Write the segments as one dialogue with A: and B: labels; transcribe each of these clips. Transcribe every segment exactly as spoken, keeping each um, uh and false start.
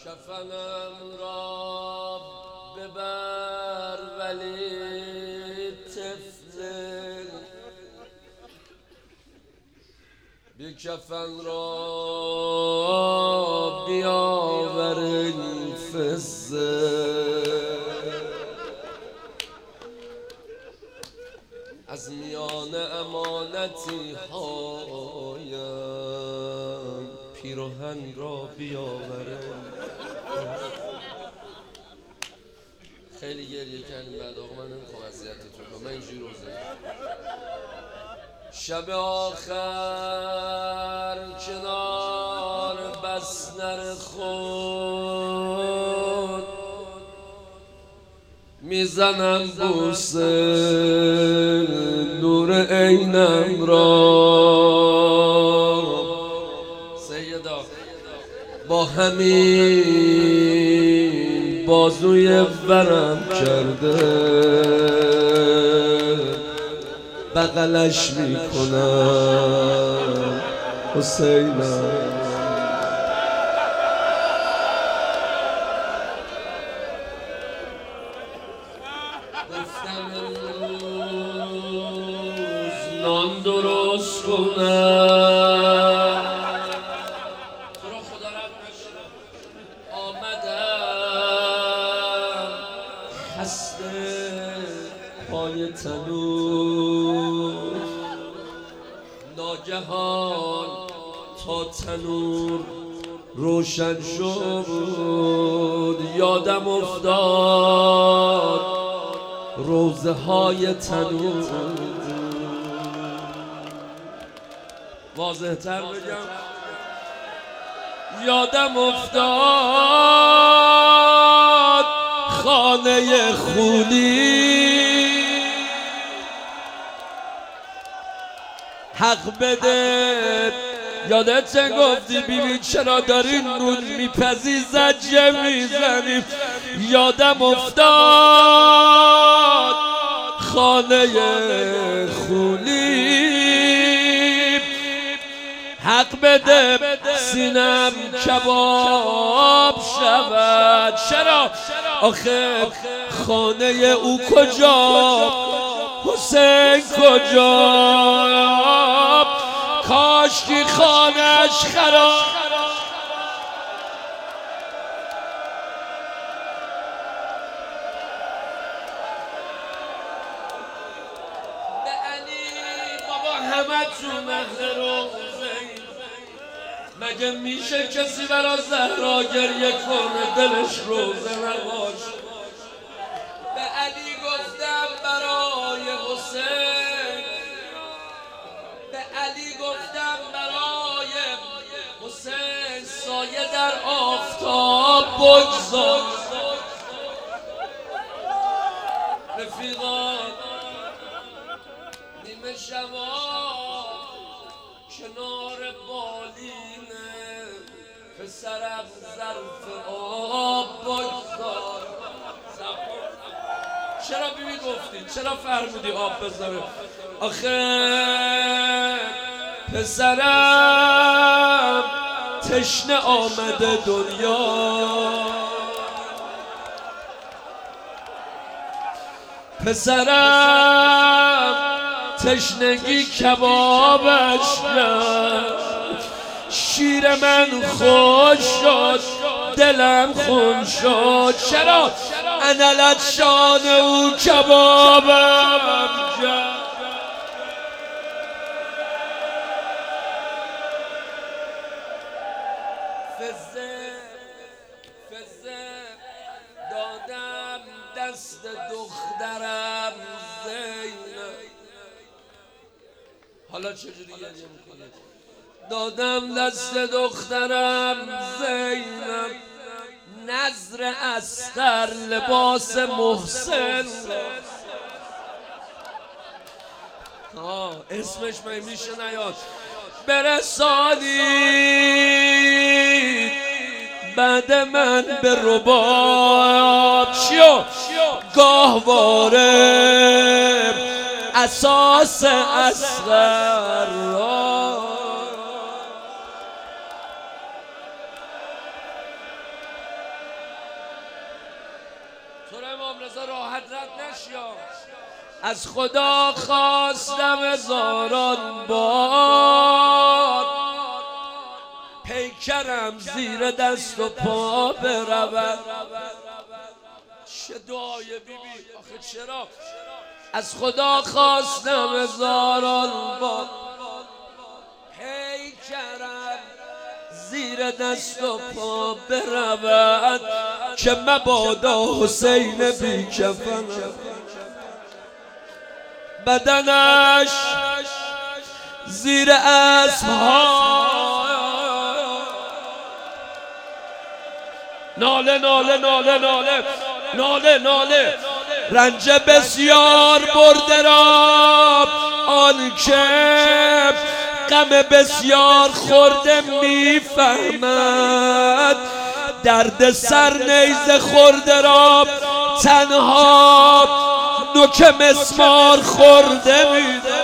A: کفنم را ببر ولی طفل بی کفن را بیاور این فزه از میان امانتی هایم پیراهن را بیاوره. خیلی گریه کردیم بعد آقا من نمیخوام اذیتتون کنم، من اینجوری روزه شب آخر کنار بستر خود میزنم بوسه نور عینم را سیدا با همین بازوی ورم کرده بغلش میکنم حسینم. گفتم امروز نان درست کنم تو را خدا رد نشد آمدم خسته پای تنور ناگهان تا تنور روشن شد یادم افتاد روزه های تنور. واضح تر بگم یادم افتاد خانه خونی حق بده. یادت چه گفتی بیبی چرا داری نون میپزی زجه میزنی. یادم افتاد خانه خونی حق بده سینم کباب شود. چرا آخه خانه او کجا حسین کجا کاشکی خانه‌اش خراب. به علی بابا همه تو مهد روزه مگه میشه کسی برا زهرا گریه کنه دلش روزه نباشه. به علی گفتم برای حسین به علی گفتم برای حسین سایه در آفتاب بگذار. رفیقان نیمه شبا کنار بالینه پسرم ظرف آب بگذار. چرا بیبی گفتی؟ چرا فرمودی آب بذاره؟ آخه پسرم تشنه آمده دنیا پسرم تشنگی کبابش نه شیر من خوش شد دلم خون شد. چرا انالت شان او کبابم کرد. فزه فزه دادم دست دخترم زینب. حالا چجوری گریه میکنه؟ دادم دست دخترم زینب نظر اصغر لباس محسن. آه اسمش من میشه نیاد برسانید بعد من به رباب چیو گاهواره اساس اصغر را تو رو امام رضا راحت رد نشیا. از خدا خواستم هزاران بار پیکرم زیر دست و پا برود. چه دعای بی بی آخه چرا؟ از خدا خواستم هزاران بار پیکرم زیر دست و پا برود که مبادا حسین بی کفن بدنش زیر اسبها ناله ناله ناله ناله ناله ناله رنج بسیار برده را آن که غم بسیار خورده میفهمد. درد سر نیزه خورده را تنها نوک مسمار خورده میده.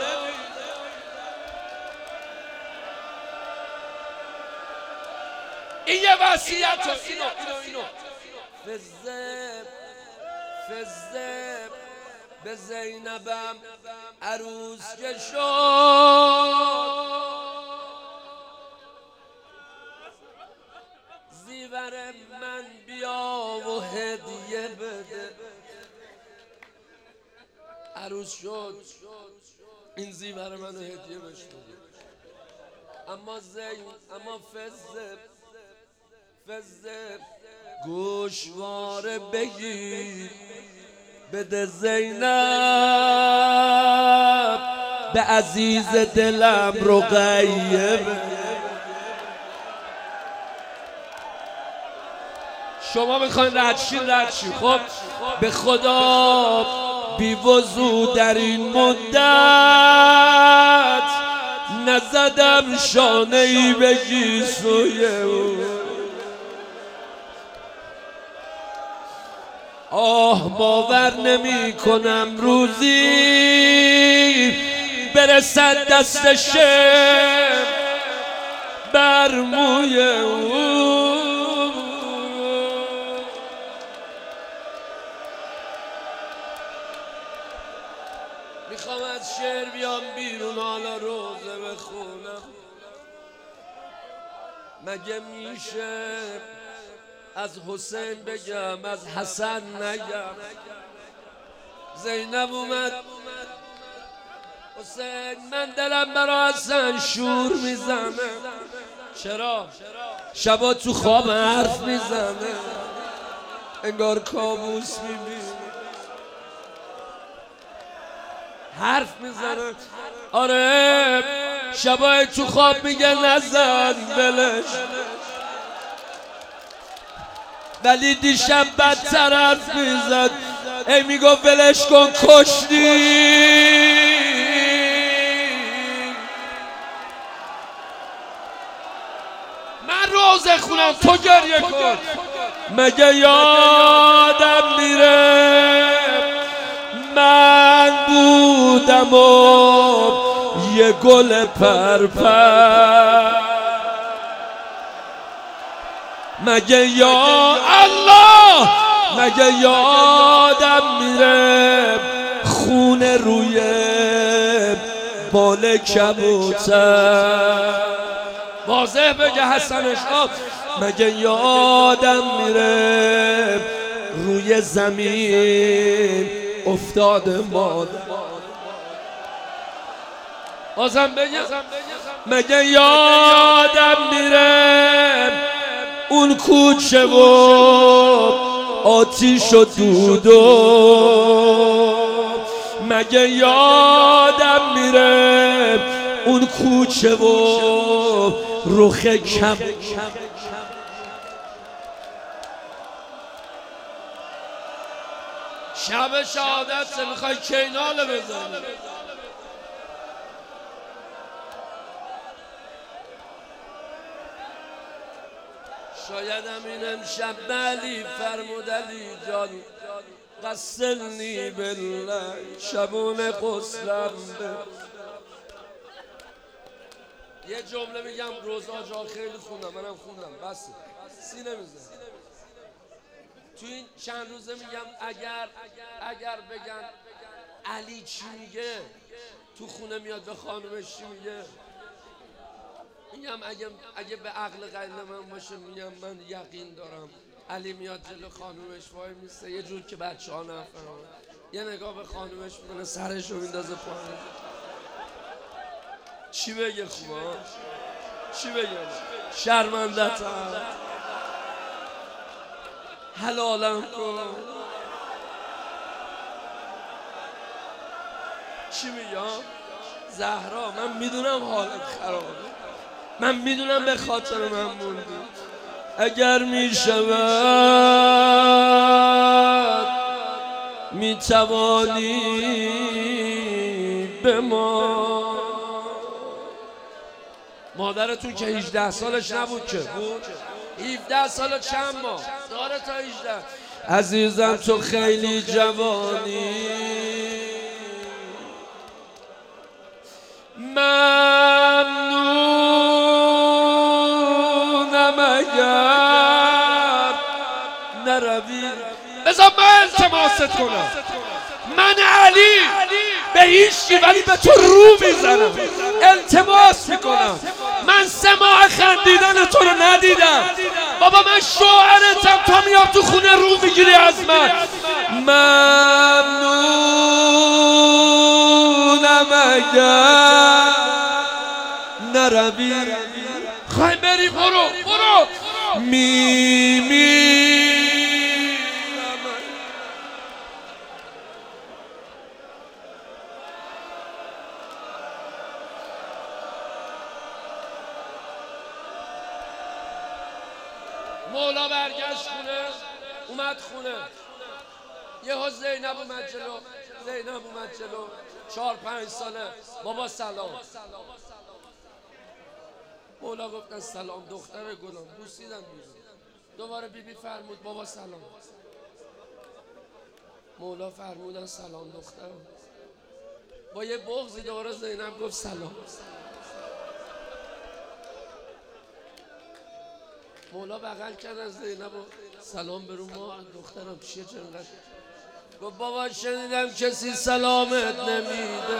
A: این یه وصیت هست. اینو اینو اینو فزب فزب به زینبم عروس که شد زیور من بیا و هدیه بده. عروس شد این زیور منو هدیه بهش بده. اما زین اما فزب فزب گوشواره بگیر بده زینب به عزیز دلم رقیه. شما میخواین رد شین رد شین. خب به خدا بی وضو در این مدت نزدم شانه ای بگی سوی او. آه باور نمی کنم روزی برسد دست شم بر موی او. میخوام از شعر بیام بیرون حالا روزه بخونم. مگه میشه از حسین بگم از حسن نگم؟ زینب اومد حسین من دلم برا حسن شور میزنه. چرا؟ شبا تو خواب حرف میزنه انگار کابوس میبینه حرف میزنه. آره شبا تو خواب میگه نزن دلش، ولی دیشب بدتر حرف میزد. ای میگفت ولش کن کشتی. من روزه خونم تو گریه کن. مگه یادم میره من بودم و یه گل پرپر. مگه یا الله مگه یادم میره خون روی بال کبوتر. واضح بگه حسنش آب. مگه یادم میره روی زمین افتاد مادر. بازم بگه مگه یادم میره اون کوچه و آتیش و دودو. مگه یادم میره اون کوچه و رخ کم. شب شهادت سه میخوای کیناله بزنی. شاید همین امشب بلی فرمود علی جان غسلنی بالله شبون غسلم به. یه جمله میگم روزا جا خیلی خوندم منم خوندم بس سینه میزن. تو این چند روزه میگم اگر اگر بگن علی چی میگه، تو خونه میاد به خانومش چی میگه، میگم اگه اگه به عقل قلیل من باشه میگم من یقین دارم علی میاد جلو خانومش وای میسته یه جور که بچه ها نفهمن، یه نگاه به خانومش میکنه سرش رو میندازه پایین. چی بگه خوبه؟ چی بگه؟ شرمندتم، حلالم کن. چی میگم؟ زهرا من میدونم حالت خرابه، من میدونم به خاطر من موندی، اگر میشود میتوانی به ما. مادرتون که هجده سالش نبود که بود، هفده سال و چند ماه داره تا هجده. عزیزم تو خیلی جوانی، ممنونم اگر نروی. بذار من التماست کنم، من علی به هیچی ولی به تو رو میزنم، التماس میکنم. من سه ماه خندیدن تو رو ندیدم بابا، من شوهرتم، تا میام تو خونه رو میگیری از من. ممنونم اگر نروی، خواهی بری برو برو. می می مولا برگشت خونه، اومد خونه، یهو زینب اومد جلو، زینب اومد جلو، چهار پنج ساله. بابا سلام. مولا گفتن سلام دختر گلم، بوسیدن بیرون. دوباره بیبی بی فرمود بابا سلام. مولا فرمودن سلام دخترم. با یه بغضی دوباره زینب گفت سلام. مولا بغل کرد از زینب و سلام برو ما دخترم چیه چنقدر. گفت بابا شنیدم کسی سلامت نمیده،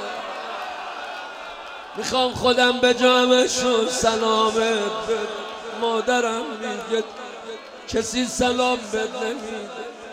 A: میخوام خودم به جامشون سلامت بده. مادرم میگه کسی سلام بد نمیده.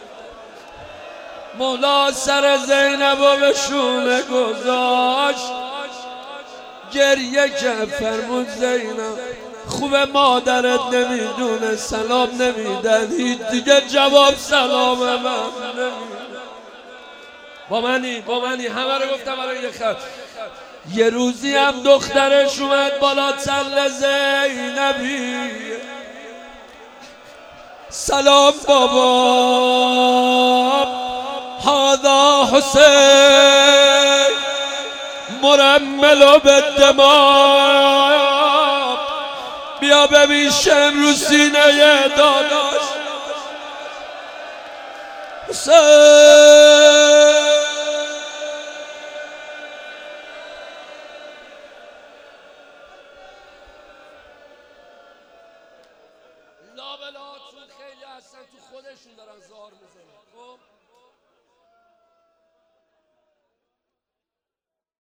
A: مولا سر زینب و به شونه گذاشت، گریه کرد فرمود زینب خوبه مادرت نمیدونه سلام نمیدن، هیچ دیگه جواب سلام من نمیدن. با منی با منی همه رو گفتم برای یه خط. یه روزی هم دخترش اومد بالا تل زینبی، سلام بابا هذا حسین مرمل بالدماء، بیا ببین شم رو سینه داداش حسین. لابلاتون خیلی هستن تو خودشون دارن زار میزنن. خب